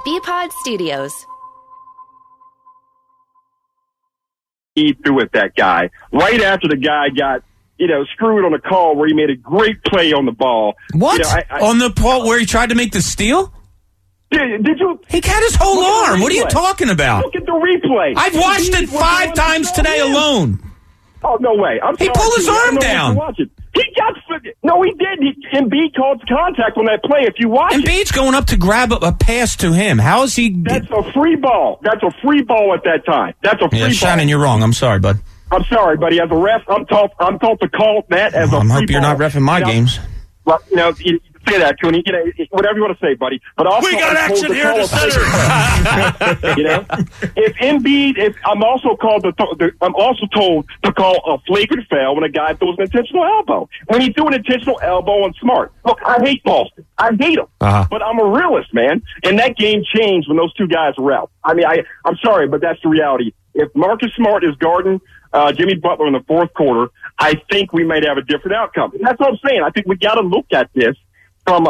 BPod Studios. He threw at that guy right after the guy got, screwed on a call where he made a great play on the ball. What? On the ball where he tried to make the steal? Did you? He had his whole arm. What are you talking about? Look at the replay. I've watched it 5 times today alone. Oh, no way. He pulled his arm down. He got... No, he didn't. Embiid called contact on that play. If you watch Embiid's going up to grab a pass to him. How is he... That's a free ball. That's a free ball at that time. That's a free ball. Shannon, you're wrong. I'm sorry, bud. I'm sorry, buddy. As a ref, I'm taught to call that as a free ball. I hope you're not reffing my games. Well, you say that, Cooney. Whatever you want to say, buddy. But also, we got action here in the center. If Embiid, I'm also told to call a flagrant foul when a guy throws an intentional elbow. When he threw an intentional elbow on Smart. Look, I hate Boston. I hate him. But I'm a realist, man. And that game changed when those two guys were out. I mean, I'm sorry, but that's the reality. If Marcus Smart is guarding Jimmy Butler in the fourth quarter, I think we might have a different outcome. And that's what I'm saying. I think we got to look at this from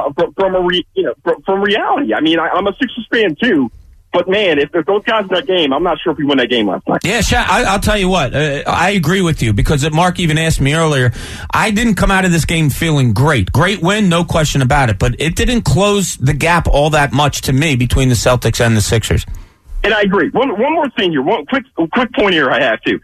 reality. I mean, I'm a Sixers fan too, but man, if those guys in that game, I'm not sure if we win that game last night. Yeah, I'll tell you what. I agree with you because Mark even asked me earlier. I didn't come out of this game feeling great. Great win, no question about it, but it didn't close the gap all that much to me between the Celtics and the Sixers. And I agree. One more thing here. One quick point here I have to.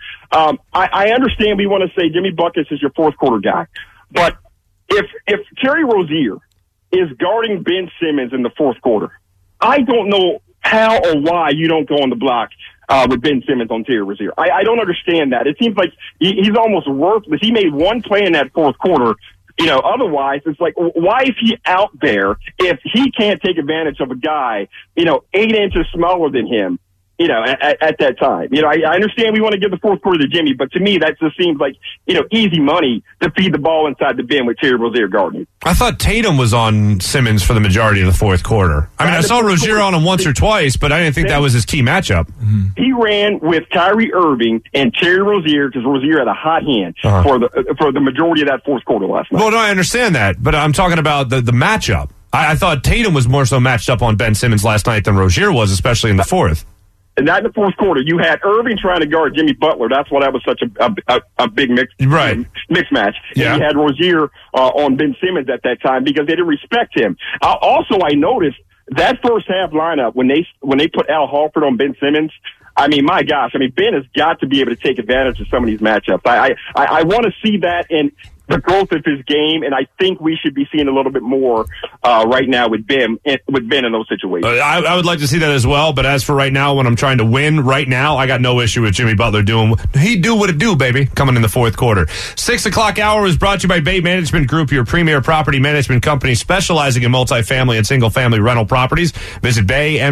I understand we want to say Jimmy Buckets is your fourth quarter guy, but if Terry Rozier is guarding Ben Simmons in the fourth quarter, I don't know how or why you don't go on the block with Ben Simmons on Terry Rozier. I don't understand that. It seems like he's almost worthless. He made one play in that fourth quarter. Otherwise, it's like, why is he out there if he can't take advantage of a guy, 8 inches smaller than him, at that time? I understand we want to give the fourth quarter to Jimmy, but to me, that just seems like, easy money to feed the ball inside the bin with Terry Rozier guarding. I thought Tatum was on Simmons for the majority of the fourth quarter. I mean, I saw Rozier on him once or twice, but I didn't think that was his key matchup. He ran with Kyrie Irving and Terry Rozier because Rozier had a hot hand for the majority of that fourth quarter last night. Well, no, I understand that, but I'm talking about the matchup. I thought Tatum was more so matched up on Ben Simmons last night than Rozier was, especially in the fourth. And not in the fourth quarter. You had Irving trying to guard Jimmy Butler. That's why that was such a big mix match. Yeah. And you had Rozier on Ben Simmons at that time because they didn't respect him. I noticed that first half lineup when they put Al Horford on Ben Simmons. I mean, my gosh. I mean, Ben has got to be able to take advantage of some of these matchups. I want to see that in the growth of his game, and I think we should be seeing a little bit more right now with Ben in those situations. I would like to see that as well, but as for right now, when I'm trying to win right now, I got no issue with Jimmy Butler doing he do what it do, baby, coming in the fourth quarter. 6 o'clock hour is brought to you by Bay Management Group, your premier property management company specializing in multifamily and single-family rental properties. Visit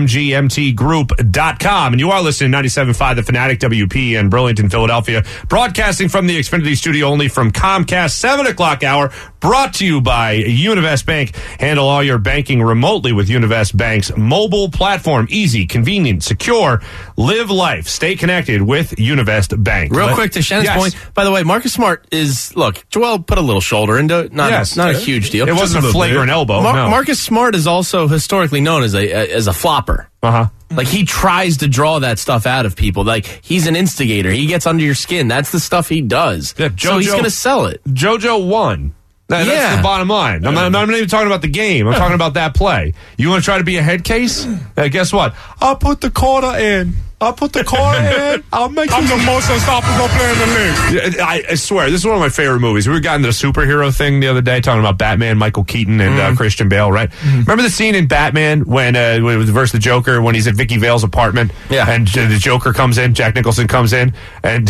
baymgmtgroup.com. And you are listening to 97.5 The Fanatic, WP in Burlington, Philadelphia, broadcasting from the Xfinity studio only from Comcast. 7 o'clock hour, brought to you by Univest Bank. Handle all your banking remotely with Univest Bank's mobile platform. Easy, convenient, secure. Live life. Stay connected with Univest Bank. Real quick to Shannon's point. By the way, Marcus Smart is, Joel put a little shoulder into it. Not a huge deal. It wasn't a flagrant elbow. No. Marcus Smart is also historically known as a flopper. Like, he tries to draw that stuff out of people. Like, he's an instigator. He gets under your skin. That's the stuff he does. Yeah, so he's going to sell it. JoJo won. That's the bottom line. I'm not even talking about the game. I'm talking about that play. You want to try to be a head case? Guess what? I'll put the quarter in. I'll make I'm the most unstoppable player in the league. I swear, this is one of my favorite movies. We got into the superhero thing the other day, talking about Batman, Michael Keaton, and Christian Bale, right? Remember the scene in Batman when it was versus the Joker, when he's at Vicky Vale's apartment, and the Joker comes in, Jack Nicholson comes in, and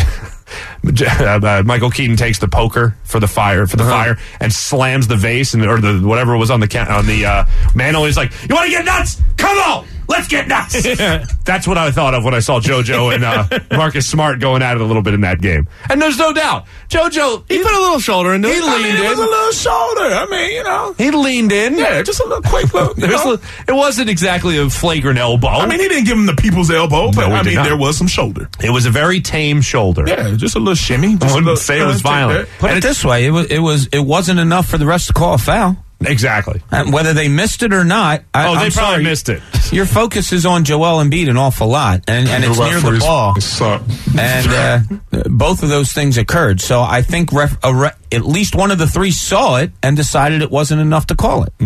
Michael Keaton takes the poker for the fire and slams the vase or the whatever was on the mantle. He's like, "You want to get nuts? Come on, let's get nuts." That's what I thought of when I saw JoJo and Marcus Smart going at it a little bit in that game. And there's no doubt, JoJo, he put a little shoulder into it. He leaned in. It was a little shoulder. I mean, he leaned in. Yeah, just a little quick look. It wasn't exactly a flagrant elbow. I mean, he didn't give him the people's elbow, but there was some shoulder. It was a very tame shoulder. Yeah, just a little shimmy. I wouldn't say it was violent. Put it this way, it wasn't enough for the rest to call a foul. Exactly. And whether they missed it or not, they probably missed it. Your focus is on Joel Embiid an awful lot, and it's near the ball. And both of those things occurred. So I think at least one of the three saw it and decided it wasn't enough to call it.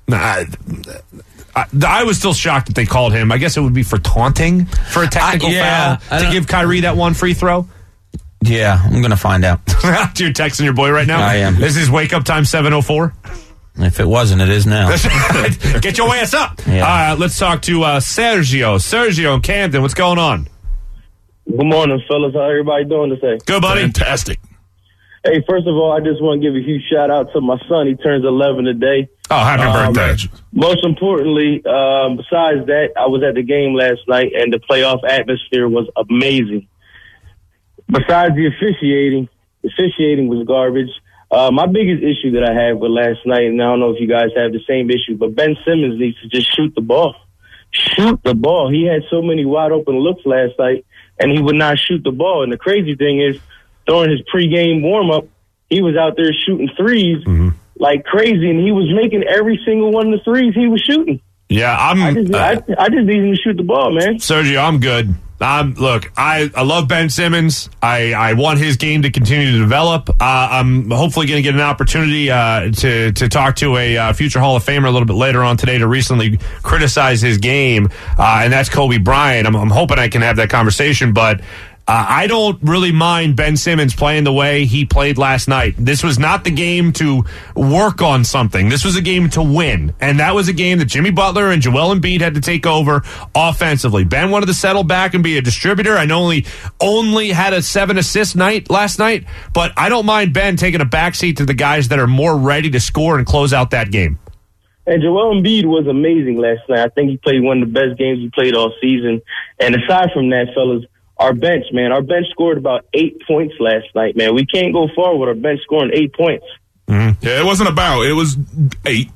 I was still shocked that they called him. I guess it would be for taunting, for a technical foul, to give Kyrie that one free throw. Yeah, I'm going to find out. You're texting your boy right now? I am. This is wake-up time 7:04? If it wasn't, it is now. Get your ass up. Yeah. Let's talk to Sergio. Sergio in Camden, what's going on? Good morning, fellas. How everybody doing today? Good, buddy. Fantastic. Hey, first of all, I just want to give a huge shout-out to my son. He turns 11 today. Oh, happy birthday. Most importantly, besides that, I was at the game last night, and the playoff atmosphere was amazing. Besides the officiating was garbage. My biggest issue that I had with last night, and I don't know if you guys have the same issue, but Ben Simmons needs to just shoot the ball. Shoot the ball. He had so many wide-open looks last night, and he would not shoot the ball. And the crazy thing is, during his pregame warm-up, he was out there shooting threes like crazy, and he was making every single one of the threes he was shooting. Yeah, I just need him to shoot the ball, man. Sergio, I'm good. Look, I love Ben Simmons. I want his game to continue to develop. I'm hopefully going to get an opportunity to talk to a future Hall of Famer a little bit later on today to recently criticize his game, and that's Kobe Bryant. I'm hoping I can have that conversation, but I don't really mind Ben Simmons playing the way he played last night. This was not the game to work on something. This was a game to win. And that was a game that Jimmy Butler and Joel Embiid had to take over offensively. Ben wanted to settle back and be a distributor. I know only had a 7-assist night last night, but I don't mind Ben taking a backseat to the guys that are more ready to score and close out that game. And Joel Embiid was amazing last night. I think he played one of the best games he played all season. And aside from that, fellas, our bench scored about 8 points last night, man. We can't go far with our bench scoring 8 points. Mm-hmm. Yeah, it wasn't it was 8.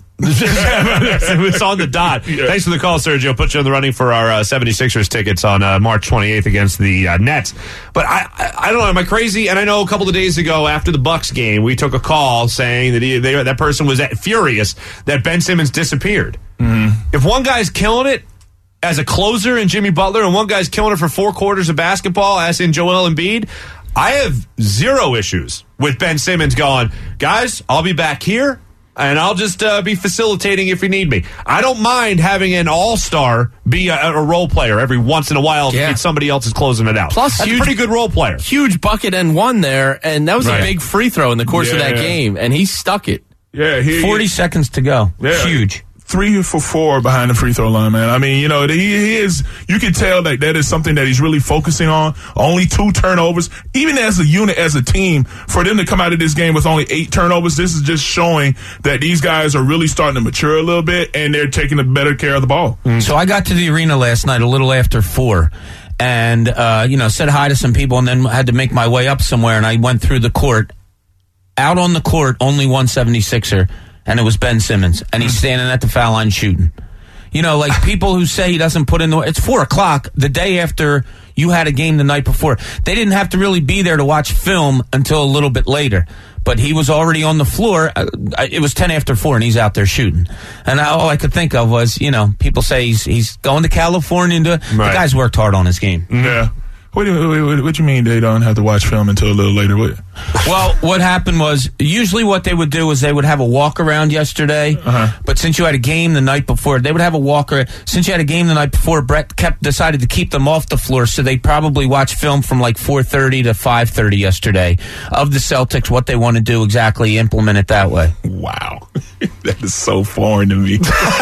It's on the dot. Yeah. Thanks for the call, Sergio. Put you in the running for our 76ers tickets on March 28th against the Nets. But I don't know. Am I crazy? And I know a couple of days ago after the Bucks game, we took a call saying that that person was furious that Ben Simmons disappeared. Mm-hmm. If one guy's killing it as a closer in Jimmy Butler, and one guy's killing it for 4 quarters of basketball, as in Joel Embiid, I have zero issues with Ben Simmons going, guys, I'll be back here, and I'll just be facilitating if you need me. I don't mind having an all-star be a role player every once in a while if somebody else is closing it out. Plus, that's a pretty good role player. Huge bucket and one there, and that was a big free throw in the course of that game, and he stuck it. Yeah, 40 seconds to go. Yeah. Huge. 3 for 4 behind the free throw line, man. I mean, you know, he is, you can tell that is something that he's really focusing on. Only 2 turnovers. Even as a unit, as a team, for them to come out of this game with only 8 turnovers, this is just showing that these guys are really starting to mature a little bit, and they're taking a better care of the ball. Mm-hmm. So I got to the arena last night a little after 4. And, said hi to some people and then had to make my way up somewhere, and I went through the court. Out on the court, only one 76er. And it was Ben Simmons, and he's standing at the foul line shooting. You know, like people who say he doesn't put in it's 4:00 the day after you had a game the night before. They didn't have to really be there to watch film until a little bit later. But he was already on the floor. It was 10 after 4, and he's out there shooting. And all I could think of was, people say he's going to California. The guy's worked hard on his game. Yeah. What do you mean they don't have to watch film until a little later? Well, what happened was, usually what they would do is they would have a walk-around yesterday, but since you had a game the night before, they would have a walk-around. Since you had a game the night before, Brett decided to keep them off the floor, so they probably watched film from like 4:30 to 5:30 yesterday of the Celtics, what they want to do exactly, implement it that way. Wow. That is so foreign to me.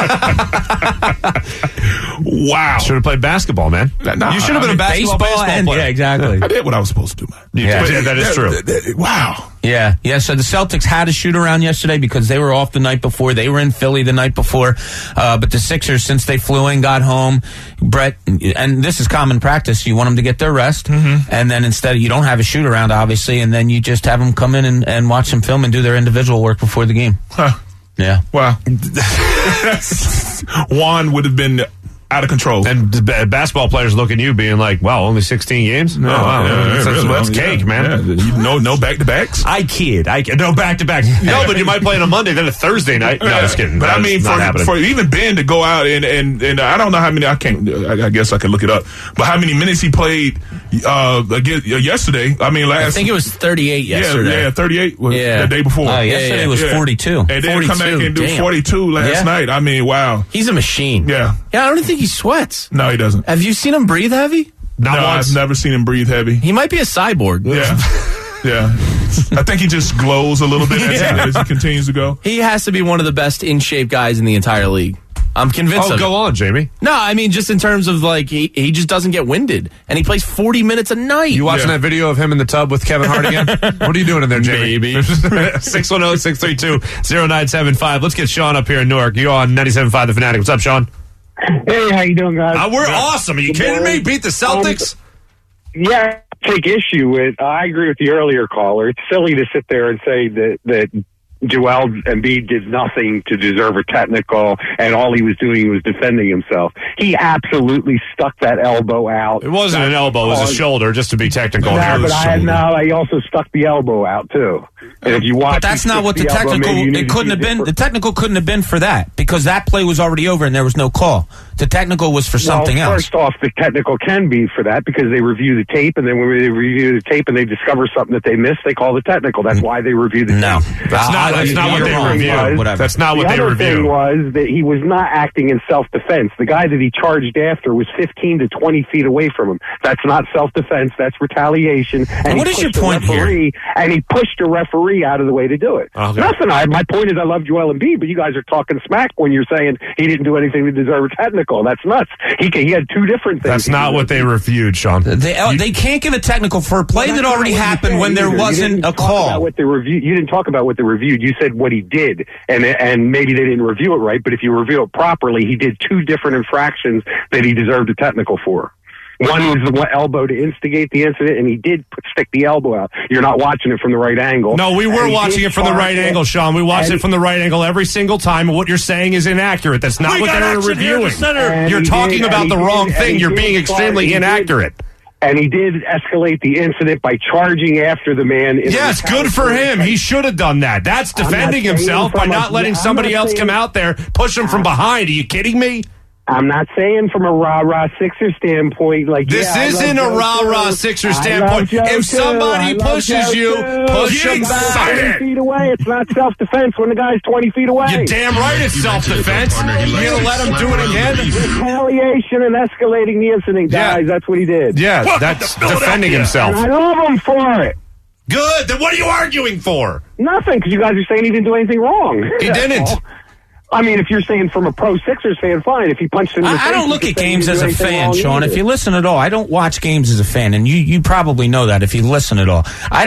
Wow. Should have played basketball, man. You should have been a baseball player. Yeah, exactly. I did what I was supposed to do, man. Yeah, that is true. Wow. Yeah. So the Celtics had a shoot-around yesterday because they were off the night before. They were in Philly the night before. But the Sixers, since they flew in, got home, Brett, and this is common practice, you want them to get their rest, and then instead you don't have a shoot-around, obviously, and then you just have them come in and watch some film and do their individual work before the game. Huh. Yeah. Wow. Juan would have been out of control. And basketball players look at you being like, wow, only 16 games? No, that's cake, man. Yeah. No back-to-backs? I kid. No back-to-backs. No, but you might play on a Monday, then a Thursday night. No, just kidding. But I mean, for even Ben to go out and I don't know how many, I guess I can look it up, but how many minutes he played yesterday. I mean, I think it was 38 yesterday. Yeah, 38 was the day before. Yesterday was 42. And then come back and do 42 last night. I mean, wow. He's a machine. Yeah. Yeah, I don't think he sweats. No, he doesn't. Have you seen him breathe heavy? Not once. I've never seen him breathe heavy. He might be a cyborg. Yeah. Yeah. I think he just glows a little bit as he continues to go. He has to be one of the best in-shape guys in the entire league. I'm convinced of it. Go on, Jamie. No, I mean, just in terms of, like, he just doesn't get winded. And he plays 40 minutes a night. You watching that video of him in the tub with Kevin Hart again? What are you doing in there, Jamie? Maybe. 610-632-0975. Let's get Sean up here in Newark. You're on 97.5 The Fanatic. What's up, Sean? Hey, how you doing, guys? We're awesome. Are you kidding me? Beat the Celtics? Yeah, take issue with. I agree with the earlier caller. It's silly to sit there and say that Joel Embiid did nothing to deserve a technical, and all he was doing was defending himself. He absolutely stuck that elbow out. It wasn't an elbow; it was a shoulder, just to be technical. He also stuck the elbow out too. And if you watch, but that's not what the technical. It couldn't have been. The technical couldn't have been for that because that play was already over and there was no call. The technical was for something else. First off, the technical can be for that because they review the tape, and then when they review the tape and they discover something that they missed, they call the technical. That's why they review the tape. That's not what they review. That's not what they review. The other thing was that he was not acting in self-defense. The guy that he charged after was 15 to 20 feet away from him. That's not self-defense. That's retaliation. And what is your point here? And he pushed a referee out of the way to do it. Okay. Nothing. My point is I love Joel Embiid, but you guys are talking smack when you're saying he didn't do anything to deserve a technical. That's nuts. He had two different things. That's not what they reviewed, Sean. They can't give a technical for a play that already happened when there wasn't a call. You didn't talk about what they reviewed. You said what he did, and maybe they didn't review it right, but if you review it properly, he did two different infractions that he deserved a technical for. One was the elbow to instigate the incident, and he did stick the elbow out. You're not watching it from the right angle. No, we were watching it from the right angle, Sean. We watched it from the right angle every single time. What you're saying is inaccurate. That's not what they were reviewing. You're talking about the wrong thing. You're being extremely inaccurate. And he did escalate the incident by charging after the man. Yes, good for him. He should have done that. That's defending himself by not letting somebody else come out there, push him from behind. Are you kidding me? I'm not saying from a rah-rah Sixer standpoint. This isn't a rah-rah Sixer standpoint. If somebody pushes you, push them back. 20 feet away. It's not self-defense when the guy's 20 feet away. You're damn right it's self-defense. You're going to let him do it again? Retaliation and escalating the incident, guys. That's what he did. Yeah, that's defending himself. And I love him for it. Good. Then what are you arguing for? Nothing, because you guys are saying he didn't do anything wrong. He didn't. I mean, if you're saying from a pro Sixers fan, fine. If he punched him in the face, I don't look at games as a fan, Sean. If you listen at all, I don't watch games as a fan, and you probably know that if you listen at all.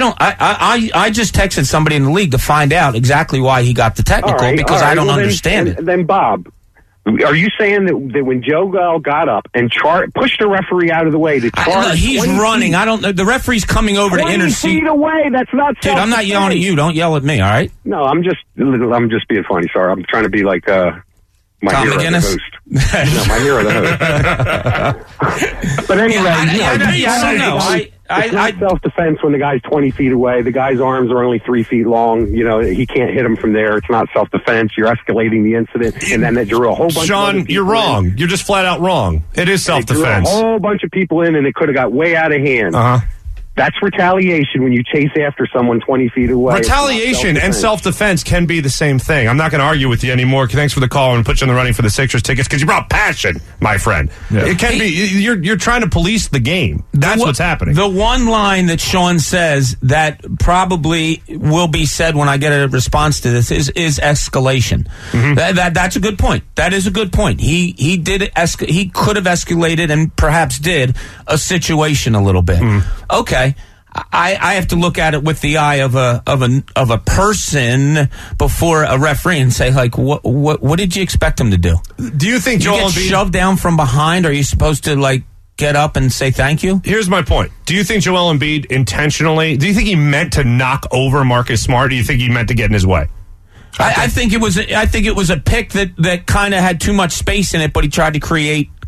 I just texted somebody in the league to find out exactly why he got the technical because I don't understand it. Then Bob, are you saying that when Joe Gall got up and pushed the referee out of the way to charge? He's running. I don't. The referee's coming over to intercede. 20 feet away. That's not. Dude, I'm not yelling at you. Don't yell at me. All right. No, I'm just being funny. Sorry, I'm trying to be like my Tom hero, McGinnis? the host. No, my hero, the host. But anyway, I don't know. It's not self-defense when the guy's 20 feet away. The guy's arms are only 3 feet long. You know, he can't hit him from there. It's not self-defense. You're escalating the incident, and then they drew a whole bunch Sean, of you're wrong. You're just flat out wrong. It is self-defense. They drew a whole bunch of people in, and it could have got way out of hand. That's retaliation when you chase after someone 20 feet away. Retaliation and self-defense can be the same thing. I'm not going to argue with you anymore. Thanks for the call and put you in the running for the Sixers tickets because you brought passion, my friend. Yeah. It can be. You're trying to police the game. That's what's happening. The one line that Sean says that probably will be said when I get a response to this is escalation. Mm-hmm. That's a good point. That is a good point. He could have escalated and perhaps did a situation a little bit. Okay. I have to look at it with the eye of a person before a referee and say, like, what did you expect him to do? Do you think Joel Embiid shoved down from behind? Are you supposed to like get up and say thank you? Here's my point. Do you think Joel Embiid intentionally? Do you think he meant to knock over Marcus Smart? Or do you think he meant to get in his way? I think it was a pick that kind of had too much space in it, but he tried to create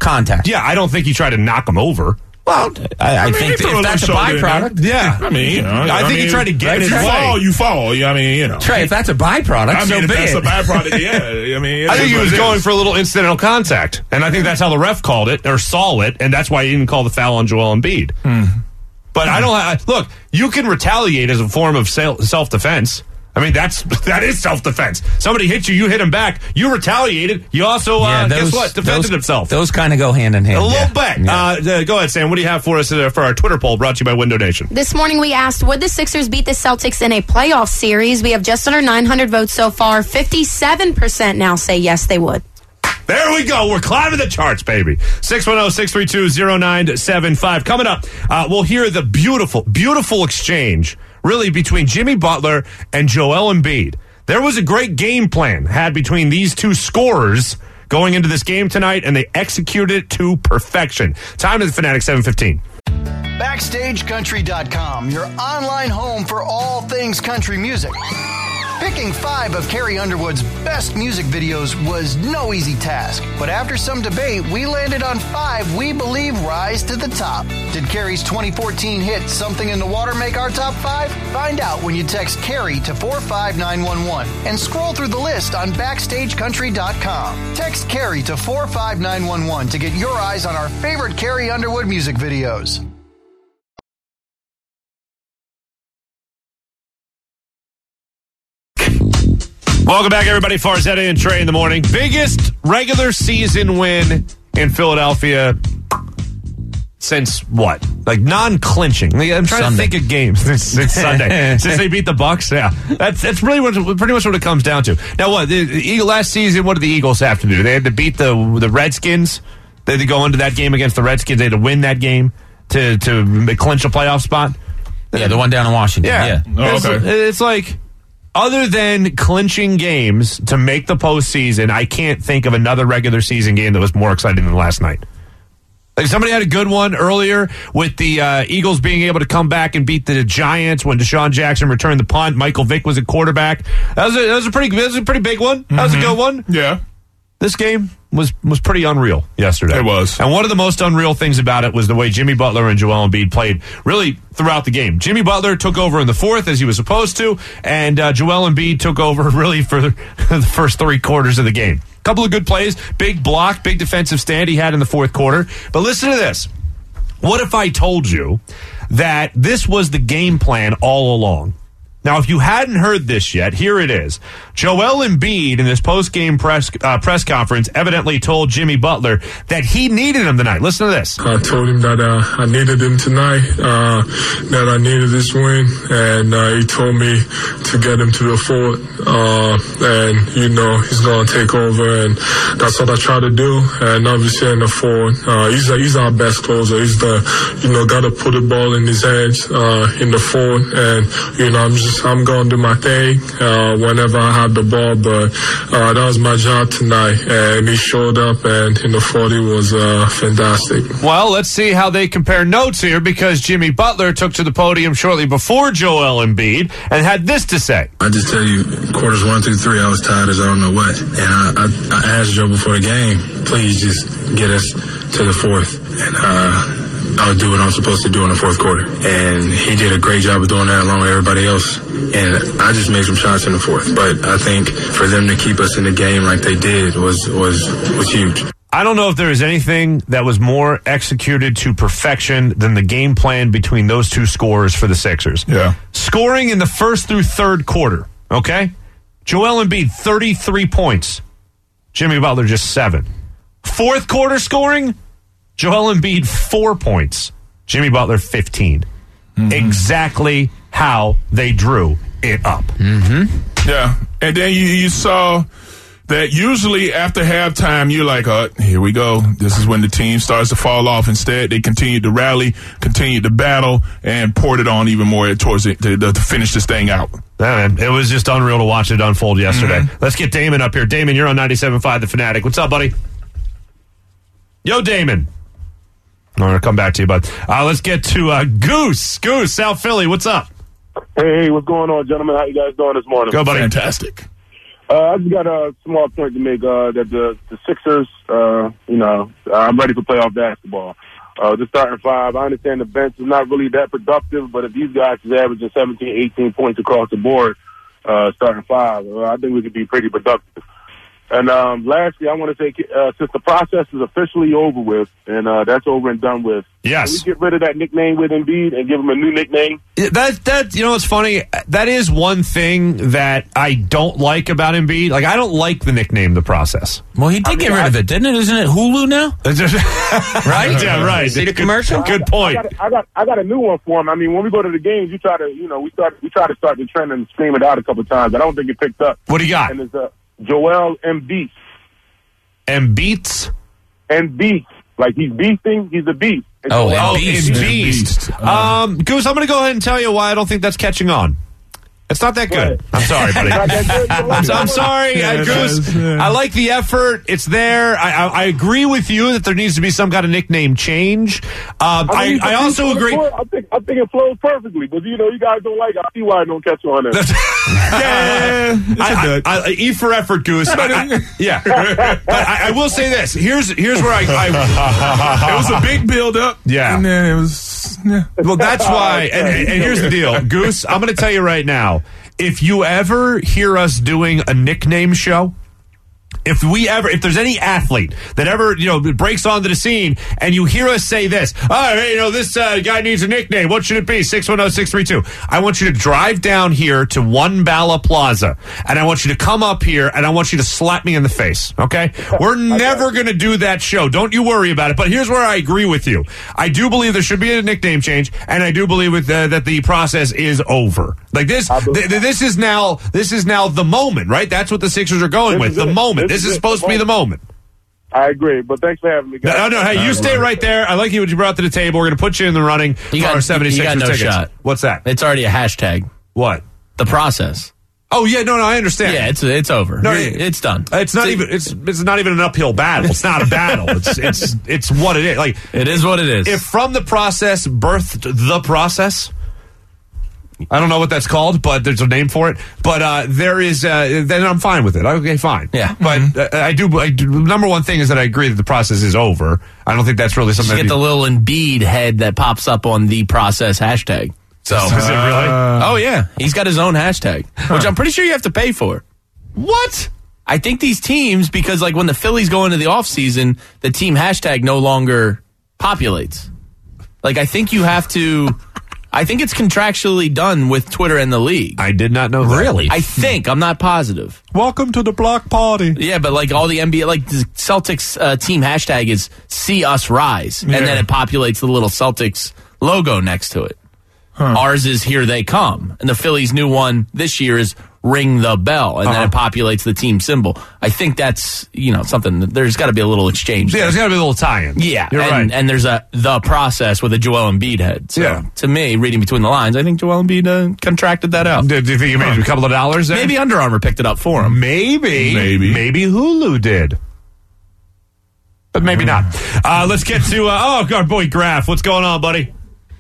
contact. Yeah, I don't think he tried to knock him over. Well, I think if that's a byproduct, yeah. I mean, I think he tried to get in his way. You fall. I mean, Trey, if that's a byproduct, if that's a byproduct, yeah. I mean, I think he was going for a little incidental contact, and I think that's how the ref called it or saw it, and that's why he didn't call the foul on Joel Embiid. But I don't look. You can retaliate as a form of self-defense. I mean, that is self-defense. Somebody hit you, you hit him back. You retaliated. You also, guess what? Defended himself. Those kind of go hand in hand. A little bit. Yeah. Go ahead, Sam. What do you have for us for our Twitter poll brought to you by Window Nation? This morning we asked, would the Sixers beat the Celtics in a playoff series? We have just under 900 votes so far. 57% now say yes, they would. There we go. We're climbing the charts, baby. 610-632-0975. Coming up, we'll hear the beautiful, beautiful exchange, really, between Jimmy Butler and Joel Embiid. There was a great game plan had between these two scorers going into this game tonight, and they executed it to perfection. Time to the Fanatic 7:15. BackstageCountry.com, your online home for all things country music. Picking 5 of Carrie Underwood's best music videos was no easy task. But after some debate, we landed on 5 we believe rise to the top. Did Carrie's 2014 hit Something in the Water make our top 5? Find out when you text Carrie to 45911 and scroll through the list on BackstageCountry.com. Text Carrie to 45911 to get your eyes on our favorite Carrie Underwood music videos. Welcome back, everybody. Farzetta and Trey in the morning. Biggest regular season win in Philadelphia since what? Like non-clinching. I'm trying to think of games since Sunday. Since they beat the Bucks. Yeah, that's really pretty much what it comes down to. Now, what last season? What did the Eagles have to do? They had to beat the Redskins. They had to go into that game against the Redskins. They had to win that game to clinch a playoff spot. Yeah, the one down in Washington. Yeah. Oh, okay. It's like, other than clinching games to make the postseason, I can't think of another regular season game that was more exciting than last night. Like, somebody had a good one earlier with the Eagles being able to come back and beat the Giants when Deshaun Jackson returned the punt. Michael Vick was at quarterback. That was a pretty big one. That was a good one. Yeah. This game was pretty unreal yesterday. It was. And one of the most unreal things about it was the way Jimmy Butler and Joel Embiid played really throughout the game. Jimmy Butler took over in the fourth as he was supposed to, and Joel Embiid took over really for the first 3 quarters of the game. Couple of good plays, big block, big defensive stand he had in the fourth quarter. But listen to this. What if I told you that this was the game plan all along? Now, if you hadn't heard this yet, here it is. Joel Embiid, in this post-game press conference, evidently told Jimmy Butler that he needed him tonight. Listen to this. I told him that I needed him tonight, that I needed this win, and he told me to get him to the fort, and, he's going to take over, and that's what I try to do. And obviously in the fort, he's our best closer. He's the, got to put the ball in his hands in the fort, and, I'm going to do my thing whenever I have the ball, but that was my job tonight, and he showed up, and in the 40 was fantastic. Well, let's see how they compare notes here, because Jimmy Butler took to the podium shortly before Joel Embiid and had this to say. I just tell you, quarters 1 through 3, I was tired as I don't know what, and I asked Joe before the game, please just get us to the fourth, and I'll do what I'm supposed to do in the fourth quarter. And he did a great job of doing that along with everybody else. And I just made some shots in the fourth. But I think for them to keep us in the game like they did was huge. I don't know if there is anything that was more executed to perfection than the game plan between those two scorers for the Sixers. Yeah. Scoring in the first through third quarter, okay? Joel Embiid, 33 points. Jimmy Butler, just 7. Fourth quarter scoring, Joel Embiid, 4 points. Jimmy Butler, 15. Mm-hmm. Exactly how they drew it up. Mm-hmm. Yeah. And then you saw that usually after halftime, you're like, here we go. This is when the team starts to fall off. Instead, they continued to rally, continued to battle, and poured it on even more towards it to finish this thing out. Yeah, man, it was just unreal to watch it unfold yesterday. Mm-hmm. Let's get Damon up here. Damon, you're on 97.5 The Fanatic. What's up, buddy? Yo, Damon. I'm going to come back to you, bud. Let's get to Goose. Goose, South Philly. What's up? Hey, what's going on, gentlemen? How you guys doing this morning? Go, buddy. Fantastic. I just got a small point to make that the Sixers, I'm ready for playoff basketball. The starting five, I understand the bench is not really that productive, but if these guys is averaging 17, 18 points across the board, starting five, I think we could be pretty productive. And lastly, I want to say, since the process is officially over with, and that's over and done with, yes, can we get rid of that nickname with Embiid and give him a new nickname? That you know what's funny? That is one thing that I don't like about Embiid. Like, I don't like the nickname The Process. Well, he did get rid of it, didn't it? Isn't it Hulu now? Right? Yeah, right. See the commercial? Good point. I got a new one for him. I mean, when we go to the games, we try to start the trend and scream it out a couple times. I don't think it picked up. What do you got? And it's Joel Embiid. Embiid? Embiid. Like he's beasting, he's a beast. Beast. Goose, I'm going to go ahead and tell you why I don't think that's catching on. It's not that good. I'm sorry, buddy. I'm sorry, Goose. I like the effort. It's there. I agree with you that there needs to be some kind of nickname change. I also agree. I think it flows perfectly, but you guys don't like it. I see why I don't catch on it. E for effort, Goose. Yeah. But I will say this. Here's where I it was a big build up. Yeah. And then it was. Yeah. Well, that's why. And here's the deal, Goose. I'm going to tell you right now. If you ever hear us doing a nickname show, if there's any athlete that ever, breaks onto the scene and you hear us say this, this guy needs a nickname. What should it be? 610-632. I want you to drive down here to One Bala Plaza and I want you to come up here and I want you to slap me in the face. Okay? We're never going to do that show. Don't you worry about it. But here's where I agree with you. I do believe there should be a nickname change and I do believe that the process is over. Like this, this is now the moment, right? That's what the Sixers are going with. The moment. This is supposed to be the moment. I agree, but thanks for having me, guys. No, hey, you stay right there. I like what you brought to the table. We're going to put you in the running for our 76ers you got no tickets. Shot. What's that? It's already a hashtag. What? The process. Oh yeah, no, I understand. Yeah, it's over. No, it's done. It's not even. It's not even an uphill battle. It's not a battle. It's what it is. Like it is what it is. If from the process birthed the process. I don't know what that's called, but there's a name for it. But there is, then I'm fine with it. Okay, fine. Yeah. But I do. Number one thing is that I agree that the process is over. I don't think that's really something. You get the little Embiid head that pops up on the process hashtag. So is it really? Oh yeah, he's got his own hashtag, which I'm pretty sure you have to pay for. What? I think these teams, because like when the Phillies go into the offseason, the team hashtag no longer populates. Like I think you have to. I think it's contractually done with Twitter and the league. I did not know that. Really? I think. I'm not positive. Welcome to the block party. Yeah, but like all the NBA, like the Celtics team hashtag is See Us Rise. And then it populates the little Celtics logo next to it. Huh. Ours is Here They Come. And the Phillies' new one this year is Ring the Bell. And then it populates the team symbol. I think that's, something. There's got to be a little exchange. Yeah, there's got to be a little tie-in. Yeah. You're right. And there's the process with a Joel Embiid head. So to me, reading between the lines, I think Joel Embiid contracted that out. Do you think he made a couple of dollars there? Maybe Under Armour picked it up for him. Maybe Hulu did. But maybe not. Let's get to, our boy Graf. What's going on, buddy?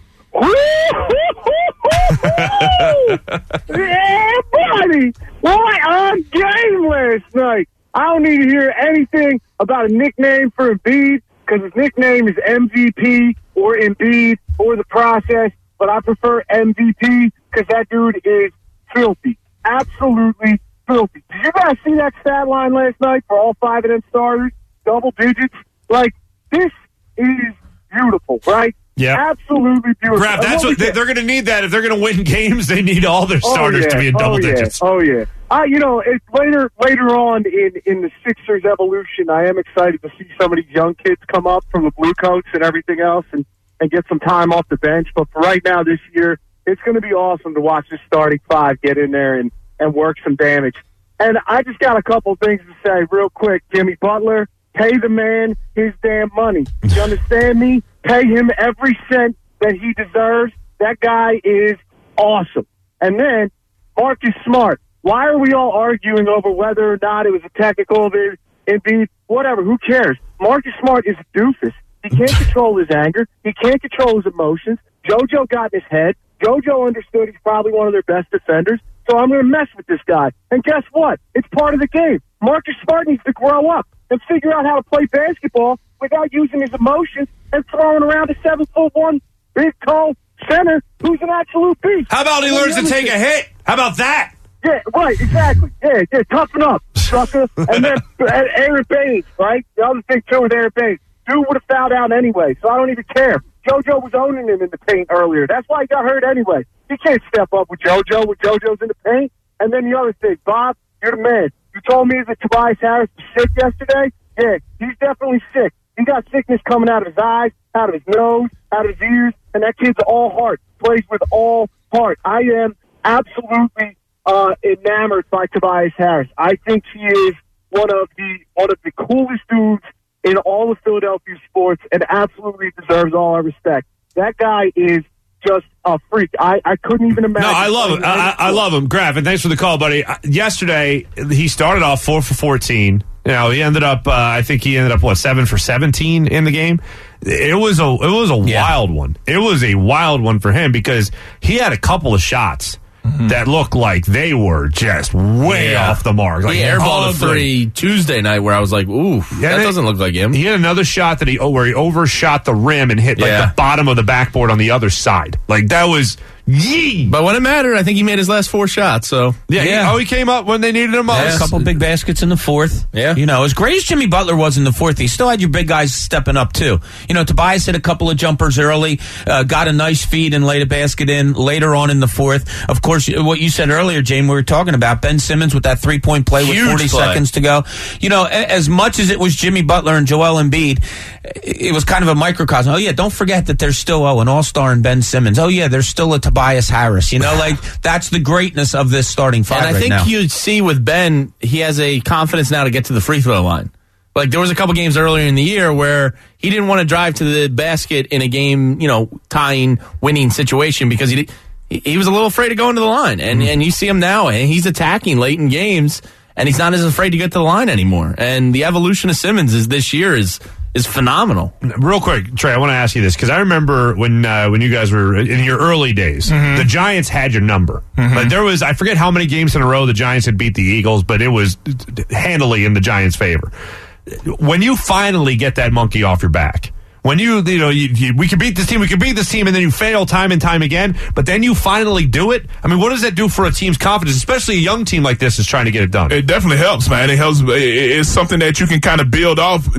Yeah, buddy. What a game last night. I don't need to hear anything about a nickname for Embiid because his nickname is MVP or Embiid or the process, but I prefer MVP because that dude is filthy. Absolutely filthy. Did you guys see that stat line last night for all five of them starters? Double digits? Like, this is beautiful, right? Yeah, absolutely beautiful. Graf, that's what they're going to need. That if they're going to win games, they need all their starters to be in double digits. Oh yeah. It's later on in the Sixers evolution. I am excited to see some of these young kids come up from the Blue Coats and everything else, and get some time off the bench. But for right now, this year, it's going to be awesome to watch this starting five get in there and work some damage. And I just got a couple things to say real quick. Jimmy Butler, pay the man his damn money. You understand me? Pay him every cent that he deserves. That guy is awesome. And then, Marcus Smart. Why are we all arguing over whether or not it was a technical, Embiid, whatever, who cares? Marcus Smart is a doofus. He can't control his anger. He can't control his emotions. JoJo got in his head. JoJo understood he's probably one of their best defenders. so I'm going to mess with this guy. And guess what? It's part of the game. Marcus Smart needs to grow up and figure out how to play basketball without using his emotions and throwing around a 7'1" big tall center who's an absolute beast. How about he learns to take a hit? How about that? Yeah, right, exactly. Yeah, toughen up, sucker. And then Aaron Baines, right? The other thing, too, with Aaron Baines. Dude would have fouled out anyway, so I don't even care. JoJo was owning him in the paint earlier. That's why he got hurt anyway. He can't step up with JoJo when JoJo's in the paint. And then the other thing, Bob, you're the man. You told me that Tobias Harris was sick yesterday. Yeah, he's definitely sick. He got sickness coming out of his eyes, out of his nose, out of his ears, and that kid's all heart. Plays with all heart. I am absolutely enamored by Tobias Harris. I think he is one of the coolest dudes in all of Philadelphia sports, and absolutely deserves all our respect. That guy is just a freak. I couldn't even imagine. No, I love him. I love him. Graf, and thanks for the call, buddy. Yesterday, he started off 4 for 14. You know, he ended up, I think he ended up, 7 for 17 in the game. It was a wild one. It was a wild one for him because he had a couple of shots that looked like they were just way off the mark. Like, he airballed a 3 Tuesday night where I was like, ooh, that doesn't look like him. He had another shot where he overshot the rim and hit the bottom of the backboard on the other side. Like, that was yee. But when it mattered, I think he made his last 4 shots. So he came up when they needed him most. Yeah, a couple big baskets in the fourth. Yeah, you know, as great as Jimmy Butler was in the fourth, he still had your big guys stepping up too. You know, Tobias hit a couple of jumpers early, got a nice feed and laid a basket in later on in the fourth. Of course, what you said earlier, James, we were talking about Ben Simmons with that 3-point play with 40 seconds to go. You know, as much as it was Jimmy Butler and Joel Embiid, it was kind of a microcosm. Oh yeah, don't forget that there's still an all-star in Ben Simmons. Oh yeah, there's still a Tobias Harris. You know, like that's the greatness of this starting five. And I think you see with Ben, he has a confidence now to get to the free throw line. Like there was a couple games earlier in the year where he didn't want to drive to the basket in a game, you know, tying, winning situation because he was a little afraid of going to the line. And you see him now, and he's attacking late in games, and he's not as afraid to get to the line anymore. And the evolution of Simmons this year is phenomenal. Real quick, Trey, I want to ask you this because I remember when you guys were in your early days, the Giants had your number. But there was, I forget how many games in a row the Giants had beat the Eagles, but it was handily in the Giants' favor. When you finally get that monkey off your back, when we can beat this team, and then you fail time and time again, but then you finally do it. I mean, what does that do for a team's confidence, especially a young team like this is trying to get it done? It definitely helps, man. It helps. It's something that you can kind of build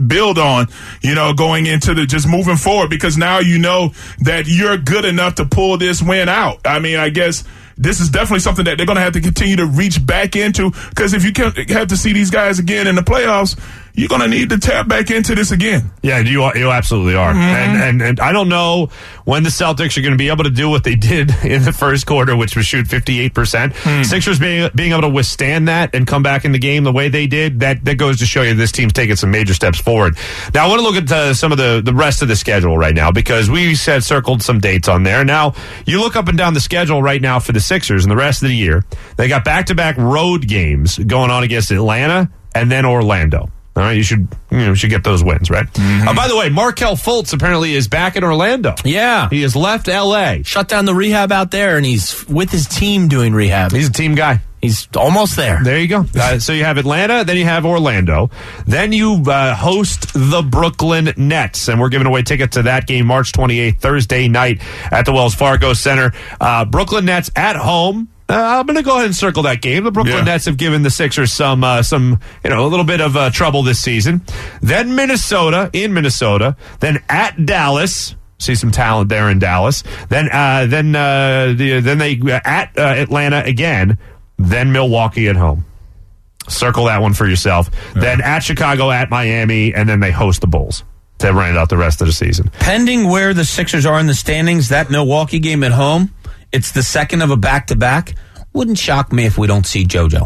on, you know, going into just moving forward, because now you know that you're good enough to pull this win out. I mean, I guess this is definitely something that they're going to have to continue to reach back into, because if you have to see these guys again in the playoffs, you're going to need to tap back into this again. Yeah, you absolutely are. And I don't know when the Celtics are going to be able to do what they did in the first quarter, which was shoot 58%. Sixers being able to withstand that and come back in the game the way they did, that goes to show you this team's taking some major steps forward. Now, I want to look at some of the rest of the schedule right now, because we circled some dates on there. Now, you look up and down the schedule right now for the Sixers and the rest of the year. They got back-to-back road games going on against Atlanta and then Orlando. All right, you should get those wins, right? By the way, Markelle Fultz apparently is back in Orlando. Yeah. He has left L.A. Shut down the rehab out there, and he's with his team doing rehab. He's a team guy. He's almost there. There you go. So you have Atlanta, then you have Orlando. Then you host the Brooklyn Nets, and we're giving away tickets to that game March 28th, Thursday night at the Wells Fargo Center. Brooklyn Nets at home. I'm going to go ahead and circle that game. The Brooklyn Nets have given the Sixers some a little bit of trouble this season. Then Minnesota, then at Dallas. See some talent there in Dallas. Then they at Atlanta again. Then Milwaukee at home. Circle that one for yourself. Yeah. Then at Chicago, at Miami, and then they host the Bulls to round out the rest of the season. Pending where the Sixers are in the standings, that Milwaukee game at home, it's the second of a back-to-back. Wouldn't shock me if we don't see JoJo.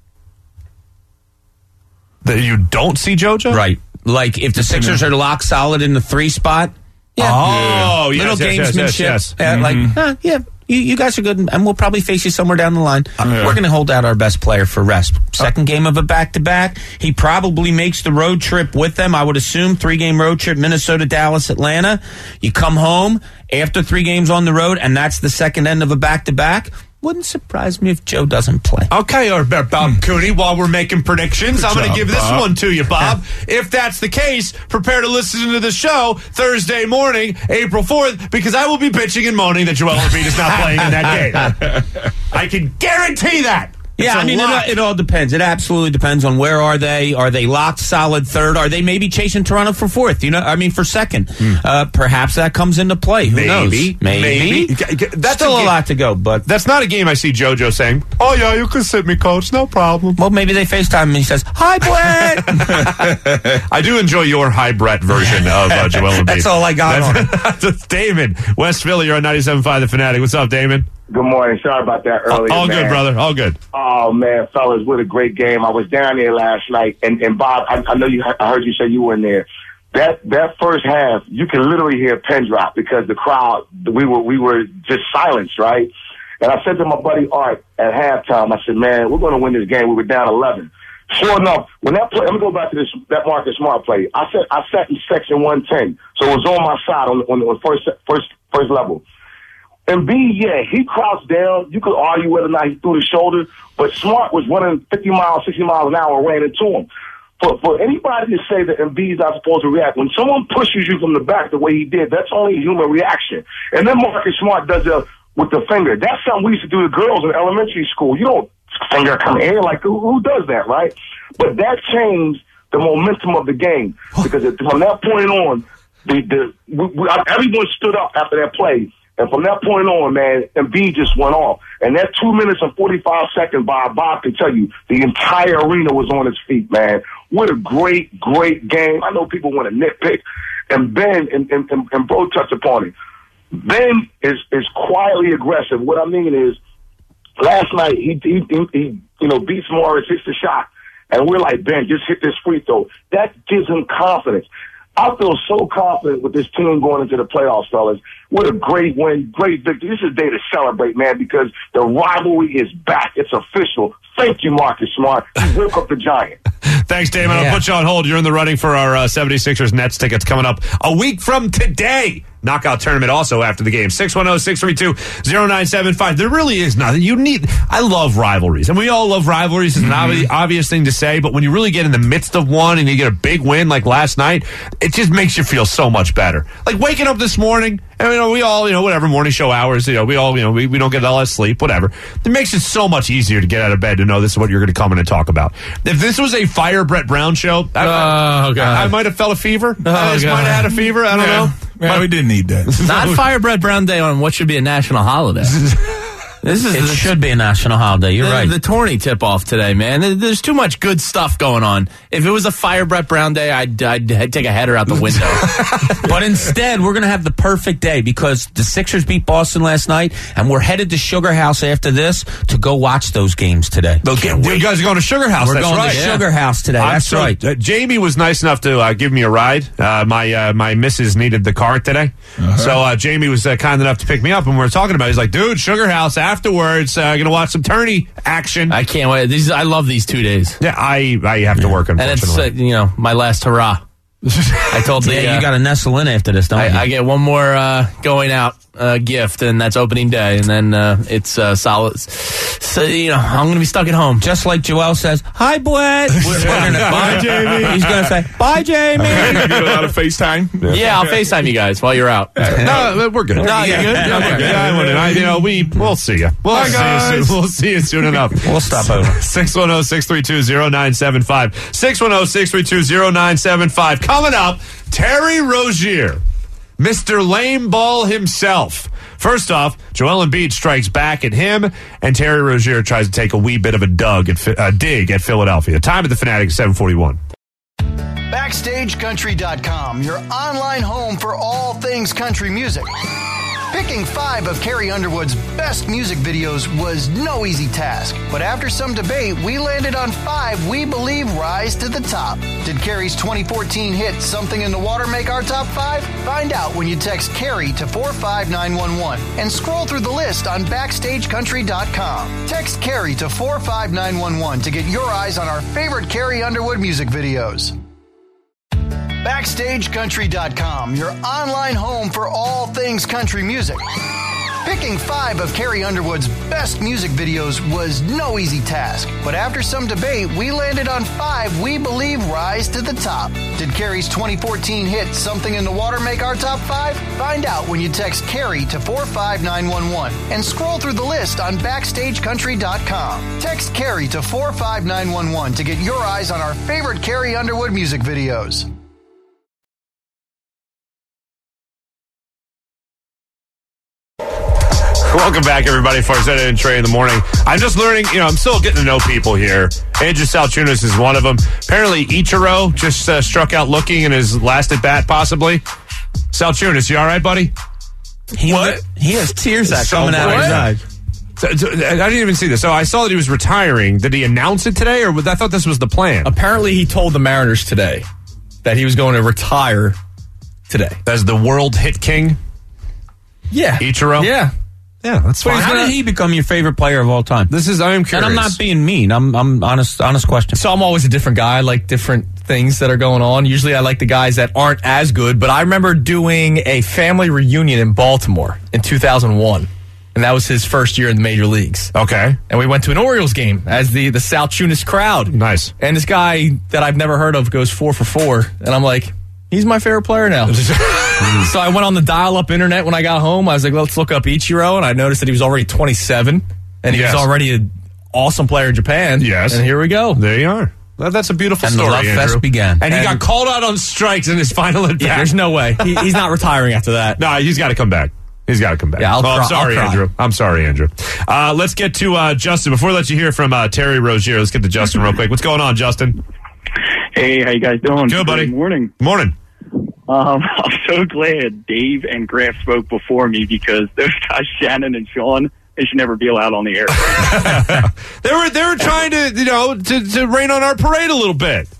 That you don't see JoJo? Right. Like, if the Sixers are lock solid in the 3 spot. Yeah. Oh, little gamesmanship. Yes. You guys are good, and we'll probably face you somewhere down the line. We're going to hold out our best player for rest. Second game of a back-to-back. He probably makes the road trip with them, I would assume. 3-game road trip, Minnesota, Dallas, Atlanta. You come home after 3 games on the road, and that's the second end of a back-to-back. wouldn't surprise me if Joe doesn't play. Okay, or Bob Cooney, while we're making predictions, I'm going to give this one to you, Bob. If that's the case, prepare to listen to the show Thursday morning, April 4th, because I will be bitching and moaning that Joel Embiid is not playing in that game. I can guarantee that. Yeah, I mean, it all depends. It absolutely depends on where are they. Are they locked solid third? Are they maybe chasing Toronto for fourth? For second. Perhaps that comes into play. Who knows? Maybe. That's still a lot to go, but that's not a game I see JoJo saying, "Oh yeah, you can sit me, coach, no problem." Well, maybe they FaceTime him and he says, "Hi, Brett." I do enjoy your hi Brett version of Joel Embiid. That's all I got on it. That's Damon, West Philly. You're on 97.5 The Fanatic. What's up, Damon? Good morning. Sorry about that earlier. All good, brother. All good. Oh, man, fellas, what a great game. I was down there last night, and Bob, I know I heard you say you were in there. That first half, you can literally hear a pin drop because the crowd, we were just silenced, right? And I said to my buddy Art at halftime, I said, man, we're going to win this game. We were down 11. Sure enough, when that play, let me go back to that Marcus Smart play. I sat in section 110, so it was on my side on the first level. Embiid, yeah, he crouched down. You could argue whether or not he threw the shoulder, but Smart was running 50 miles, 60 miles an hour and ran into him. For anybody to say that Embiid's not supposed to react, when someone pushes you from the back the way he did, that's only a human reaction. And then Marcus Smart does it with the finger. That's something we used to do to girls in elementary school. You don't finger come here. Like, who does that, right? But that changed the momentum of the game because from that point on, everyone stood up after that play. And from that point on, man, Embiid just went off. And that 2 minutes and 45 seconds, Bob can tell you, the entire arena was on its feet, man. What a great, great game. I know people want to nitpick. And Ben, and Bro touched upon it. Ben is quietly aggressive. What I mean is, last night, he beats Morris, hits the shot. And we're like, Ben, just hit this free throw. That gives him confidence. I feel so confident with this team going into the playoffs, fellas. What a great win, great victory. This is a day to celebrate, man, because the rivalry is back. It's official. Thank you, Marcus Smart. You woke up the Giant. Thanks, Damon. I'll put you on hold. You're in the running for our 76ers Nets tickets coming up a week from today. Knockout tournament also after the game. 610-632-0975. There really is nothing. I love rivalries. And we all love rivalries. It's an obvious thing to say. But when you really get in the midst of one and you get a big win like last night, it just makes you feel so much better. Like waking up this morning, and we all, whatever, morning show hours, we all, we don't get all that sleep, whatever. It makes it so much easier to get out of bed to know this is what you're going to come in and talk about. If this was a Fire Brett Brown show, I might have felt a fever. I might have had a fever. I don't know. Yeah, we didn't need that. Not Fire Brett Brown Day on what should be a national holiday. It should be a national holiday. You're right. The tourney tip-off today, man. There's too much good stuff going on. If it was a Fire Brett Brown Day, I'd take a header out the window. But instead, we're going to have the perfect day because the Sixers beat Boston last night, and we're headed to Sugar House after this to go watch those games today. You guys are going to Sugar House. We're going to Sugar House today. That's right. Jamie was nice enough to give me a ride. My missus needed the car today. So Jamie was kind enough to pick me up, and we were talking about it. He's like, dude, Sugar House afterwards, gonna watch some tourney action. I can't wait. I love these 2 days. Yeah, I have to work, unfortunately. And it's my last hurrah. I told you got to nestle in after this, don't you? I get one more going out gift, and that's opening day, and then it's solid. So I'm going to be stuck at home, just like Joel says. Hi, Bled. Bye, Jamie. He's going to say bye, Jamie. You get a lot of FaceTime. Yeah, I'll FaceTime you guys while you're out. No, we're good. No, you're good. We'll see you. We'll see you soon enough. We'll stop over. 610-632-0975. 610-632-0975. Coming up, Terry Rozier, Mr. Lame Ball himself. First off, Joel Embiid strikes back at him, and Terry Rozier tries to take a wee bit of a dig at Philadelphia. Time at the Fanatic, 7:41. BackstageCountry.com, your online home for all things country music. Picking 5 of Carrie Underwood's best music videos was no easy task. But after some debate, we landed on 5 we believe rise to the top. Did Carrie's 2014 hit Something in the Water make our top 5? Find out when you text Carrie to 45911 and scroll through the list on BackstageCountry.com. Text Carrie to 45911 to get your eyes on our favorite Carrie Underwood music videos. BackstageCountry.com, your online home for all things country music. Picking 5 of Carrie Underwood's best music videos was no easy task, but after some debate, we landed on 5 we believe rise to the top. Did Carrie's 2014 hit Something in the Water make our top 5? Find out when you text Carrie to 45911 and scroll through the list on BackstageCountry.com. Text Carrie to 45911 to get your eyes on our favorite Carrie Underwood music videos. Welcome back, everybody, for Farzetta and Trey in the morning. I'm just learning, I'm still getting to know people here. Andrew Salchunas is one of them. Apparently, Ichiro just struck out looking in his last at-bat, possibly. Salchunas, you all right, buddy? He has tears coming out of his eyes. I didn't even see this. So I saw that he was retiring. Did he announce it today, or I thought this was the plan? Apparently, he told the Mariners today that he was going to retire today. As the world hit king? Yeah. Ichiro? Yeah. Yeah, that's fine. How did he become your favorite player of all time? I am curious. And I'm not being mean. I'm honest question. So I'm always a different guy. I like different things that are going on. Usually I like the guys that aren't as good, but I remember doing a family reunion in Baltimore in 2001. And that was his first year in the major leagues. Okay. And we went to an Orioles game as the Salchunas crowd. Nice. And this guy that I've never heard of goes 4 for 4. And I'm like, he's my favorite player now. So I went on the dial-up internet when I got home. I was like, let's look up Ichiro. And I noticed that he was already 27. And he was already an awesome player in Japan. Yes. And here we go. There you are. Well, that's a beautiful story, And the love Andrew. fest began. And he got called out on strikes in his final at-bat. Yeah, there's no way. He's not retiring after that. No, he's got to come back. He's got to come back. Yeah, I'm sorry, Andrew. I'm sorry, Andrew. Let's get to Justin. Before we let you hear from Terry Rozier, let's get to Justin real quick. What's going on, Justin? Hey, how you guys doing? Good, buddy. Good morning. Morning. I'm so glad Dave and Graf spoke before me because those guys, Shannon and Sean, they should never be allowed on the air. They were trying to rain on our parade a little bit.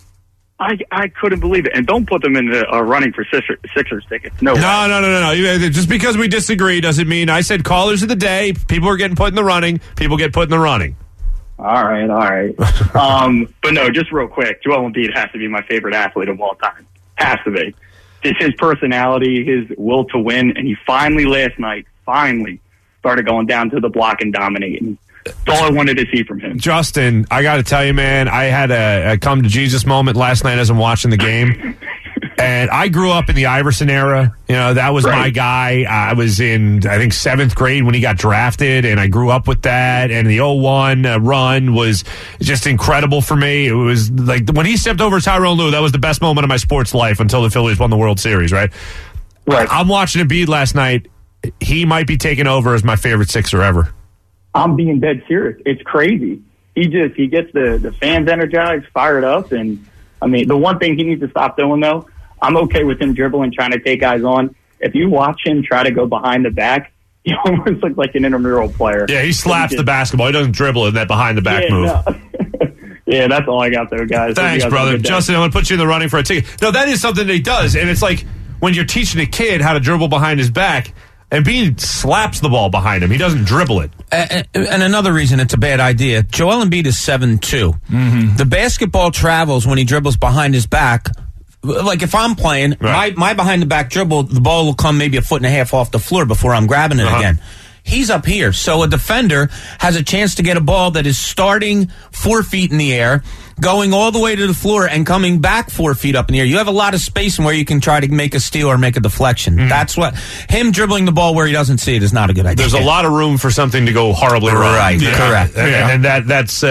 I couldn't believe it. And don't put them in the running for Sixers tickets. No. Just because we disagree doesn't mean I said callers of the day. People are getting put in the running. People get put in the running. All right. But no, just real quick. Joel Embiid has to be my favorite athlete of all time. Has to be. It's his personality, his will to win, and he finally last night started going down to the block and dominating. That's all I wanted to see from him. Justin, I got to tell you, man, I had a come to Jesus moment last night as I'm watching the game. And I grew up in the Iverson era. That was my guy. I was in, I think, 7th grade when he got drafted, and I grew up with that. And the 0-1 run was just incredible for me. It was like when he stepped over Tyronn Lue, that was the best moment of my sports life until the Phillies won the World Series, right? Right. I'm watching Embiid last night. He might be taking over as my favorite Sixer ever. I'm being dead serious. It's crazy. He gets the fans energized, fired up. And, I mean, the one thing he needs to stop doing, though, I'm okay with him dribbling, trying to take guys on. If you watch him try to go behind the back, he almost looks like an intramural player. Yeah, he slaps the basketball. He doesn't dribble in that behind the back move. No. Yeah, that's all I got there, guys. Thanks, brother. Justin, I want to put you in the running for a ticket. No, that is something that he does. And it's like when you're teaching a kid how to dribble behind his back, Embiid slaps the ball behind him. He doesn't dribble it. And another reason it's a bad idea, Joel Embiid is 7'2". Mm-hmm. The basketball travels when he dribbles behind his back. Like if I'm playing, my behind the back dribble, the ball will come maybe 1.5 feet off the floor before I'm grabbing it again. He's up here. So a defender has a chance to get a ball that is starting 4 feet in the air, going all the way to the floor and coming back 4 feet up in the air. You have a lot of space where you can try to make a steal or make a deflection. That's what him dribbling the ball where he doesn't see it is not a good idea. There's a lot of room for something to go horribly wrong. Right, correct. And that's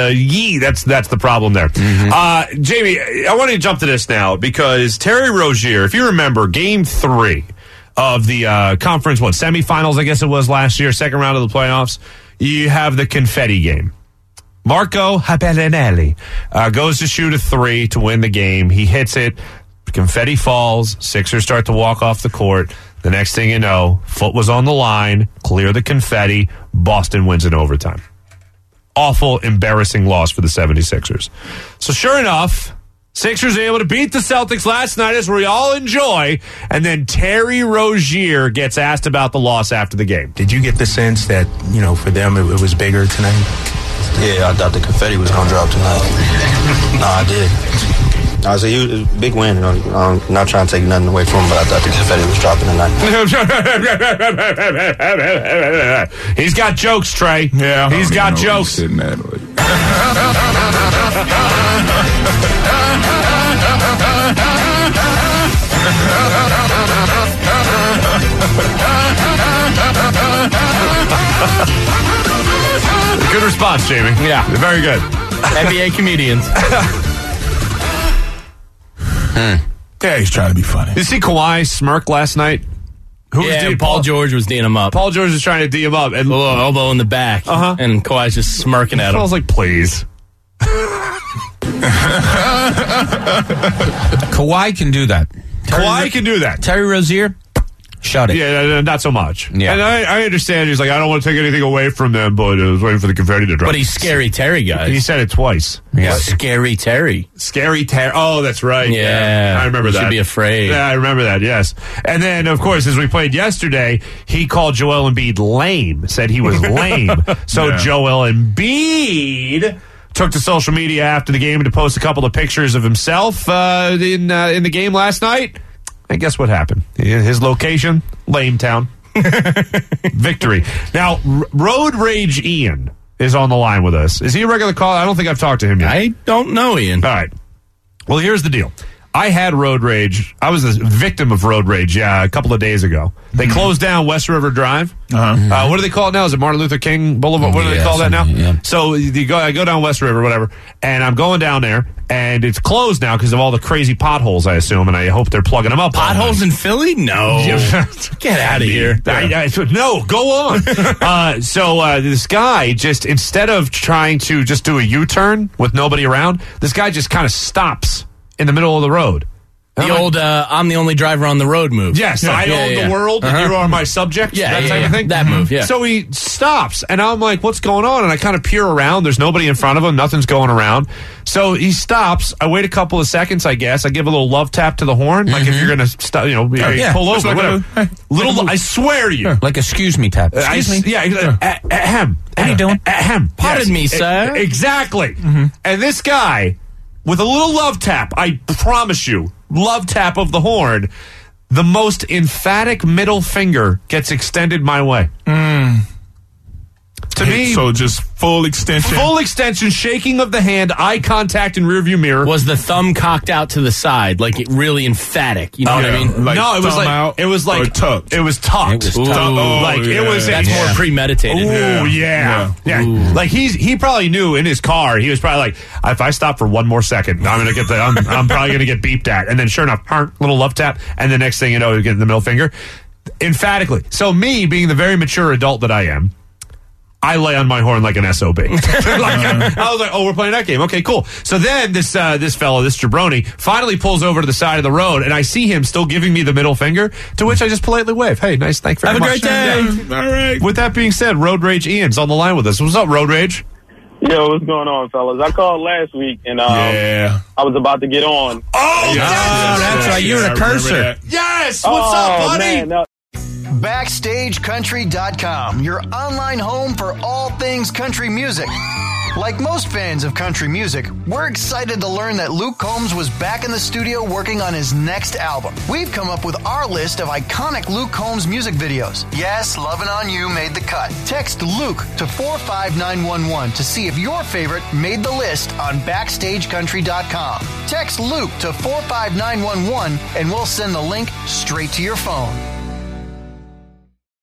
the problem there. Mm-hmm. Jamie, I want to jump to this now because Terry Rozier, if you remember, Game 3 of the conference, semifinals, I guess it was last year, second round of the playoffs, you have the confetti game. Marco Bellinelli goes to shoot a 3 to win the game. He hits it. Confetti falls. Sixers start to walk off the court. The next thing you know, foot was on the line. Clear the confetti. Boston wins in overtime. Awful, embarrassing loss for the 76ers. So sure enough, Sixers are able to beat the Celtics last night, as we all enjoy, and then Terry Rozier gets asked about the loss after the game. Did you get the sense that, for them it was bigger tonight? Yeah, I thought the confetti was going to drop tonight. No, I did. It's a big win. You know, I'm not trying to take nothing away from him, but I thought the confetti was dropping tonight. He's got jokes, Trey. Yeah, he's got jokes. Sitting at, Good response, Jamie. Yeah. Very good. NBA comedians. Yeah, he's trying to be funny. Did you see Kawhi smirk last night? Paul George was D'ing him up. Paul George was trying to D him up. And a little elbow in the back. And Kawhi's just smirking at him. I was like, please. Kawhi can do that. Kawhi can do that. Terry Rozier, shut it. Yeah, not so much. Yeah. And I understand. He's like, I don't want to take anything away from them, but I was waiting for the confetti to drop. But he's Scary Terry, guys. He said it twice. Yeah. Scary Terry. Scary Terry. Oh, that's right. Yeah. I remember that. You should be afraid. Yeah, I remember that, yes. And then, of course, as we played yesterday, he called Joel Embiid lame, said he was lame. So Joel Embiid took to social media after the game to post a couple of pictures of himself in the game last night. And guess what happened? His location, Lame Town. Victory. Now, Road Rage Ian is on the line with us. Is he a regular caller? I don't think I've talked to him yet. I don't know, Ian. All right. Well, here's the deal. I had road rage. I was a victim of road rage, a couple of days ago. They closed down West River Drive. What do they call it now? Is it Martin Luther King Boulevard? What do they call that now? Yeah. So I go down West River, whatever, and I'm going down there, and it's closed now because of all the crazy potholes, I assume, and I hope they're plugging them up. Potholes in Philly? No. Get out of here. No, go on. So this guy just, instead of trying to just do a U-turn with nobody around, this guy just kind of stops in the middle of the road. The old I'm the only driver on the road move. Yes, I own the world, and you are my subject. That type of thing. That move, yeah. So he stops, and I'm like, what's going on? And I kind of peer around. There's nobody in front of him. Nothing's going around. So he stops. I wait a couple of seconds, I guess. I give a little love tap to the horn, like if you're going to stop, pull over, like whatever. I swear to you. Like, excuse me tap. Excuse me. Yeah, ahem. What are you doing? Ahem. Pardon me, sir. Exactly. And this guy, with a little love tap, I promise you, love tap of the horn, the most emphatic middle finger gets extended my way. To me, so just full extension, shaking of the hand, eye contact in rearview mirror. Was the thumb cocked out to the side, like it really emphatic? You know what I mean? Like no, it was like tucked. It was tucked. It was that's more premeditated. Oh yeah. Like he probably knew in his car. He was probably like, if I stop for one more second, I'm gonna get I'm probably gonna get beeped at. And then sure enough, little love tap, and the next thing you know, you get the middle finger, emphatically. So me, being the very mature adult that I am, I lay on my horn like an SOB. I was like, we're playing that game. Okay, cool. So then this fellow, this jabroni, finally pulls over to the side of the road, and I see him still giving me the middle finger, to which I just politely wave. Hey, nice, thank you very much. Have a great day. Yeah. All right. With that being said, Road Rage Ian's on the line with us. What's up, Road Rage? Yo, what's going on, fellas? I called last week, and I was about to get on. Oh, that's right. You're a cursor. Yes. What's up, buddy? Man, no. BackstageCountry.com, your online home for all things country music. Like most fans of country music, we're excited to learn that Luke Combs was back in the studio working on his next album. We've come up with our list of iconic Luke Combs music videos. Yes, Lovin' On You made the cut. Text Luke to 45911 to see if your favorite made the list on BackstageCountry.com. Text Luke to 45911 and we'll send the link straight to your phone.